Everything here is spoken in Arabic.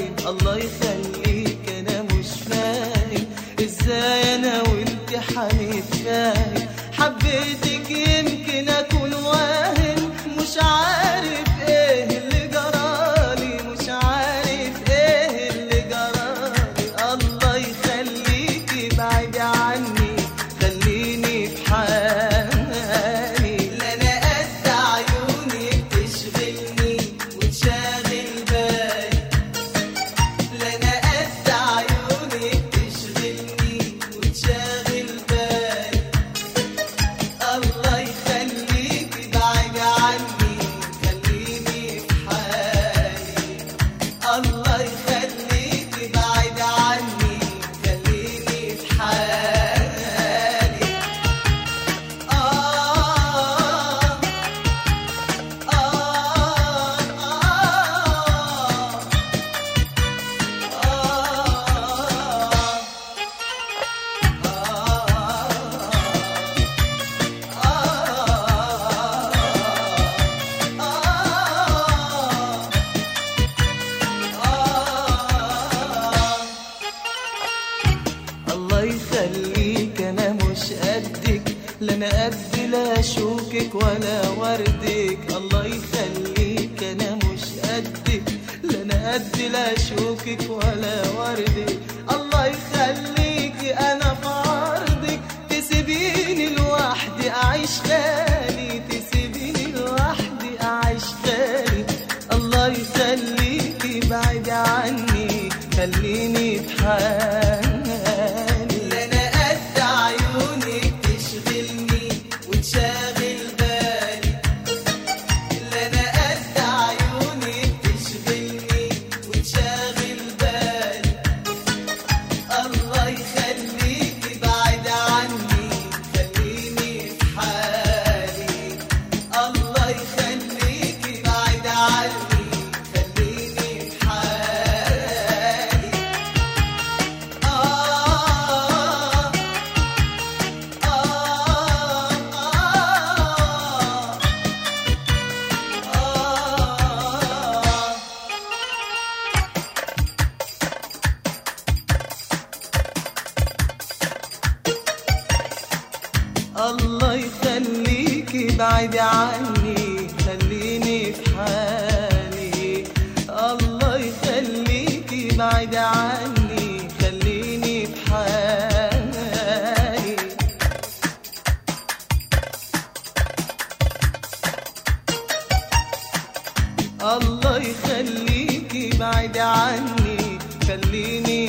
فين؟ الله يخليك انا مش فاهم ازاي انا وانت هنتفاهم. حبيتك يمكن اكون واهم، مش عارف ايه اللي جرالي، مش عارف ايه اللي جرالي. الله يخليكي بعيد عني، خليني في حالي. لا انا قد عيونك تشغلني وتشاغل بالي، لا انا قد عيونك تشغلني وتشاغل بالي. الله يخليكي بعيد عني، خليني في حالي. الله يخليكي بعيد عني، خليني في حالي. آه آه الله يخليك انا مش قدك، لا انا قد لا شوكك ولا وردك. الله يخليك انا مش قدك، لا انا قد لا شوكك ولا وردك. الله يخليك انا في عرضك، تسيبيني لوحدي اعيش خالي، تسيبيني لوحدي اعيش خالي. الله يخليكي بعيد عني، خليني في حالي. لا انا قد عيونك تشغلني وتشاغل بالي، لا انا قد عيونك تشغلني وتشاغل بالي. الله يخليكي بعيد عني، خليني في حالي. الله يخليكي بعيد عني، خليني في حالي. آه آه الله يخليكي بعيد عني، خليني في حالي. الله يخليكي بعيد عني، خليني في حالي. الله يخليكي بعيد عني، خليني